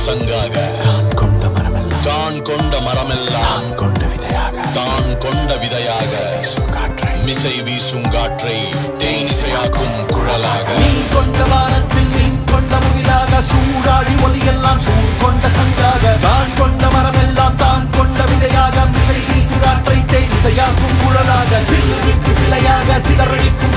சங்காக தான் கொண்ட மரமெல்லாம் தான் கொண்ட விதையாக மிசை வீசும் காற்றை தேனிசையாக்கும் குழலாக கொண்ட வானத்தில் மீன் கொண்ட முகிலாக சூடாடி ஒலியெல்லாம் சூழ் கொண்ட சங்காக தான் கொண்ட மரமெல்லாம் தான் கொண்ட விதையாக மிசை வீசும் காற்றை தேனிசையாக்கும் குழலாக சில்லு விட்டு சிலையாக சிதறடிக்கும்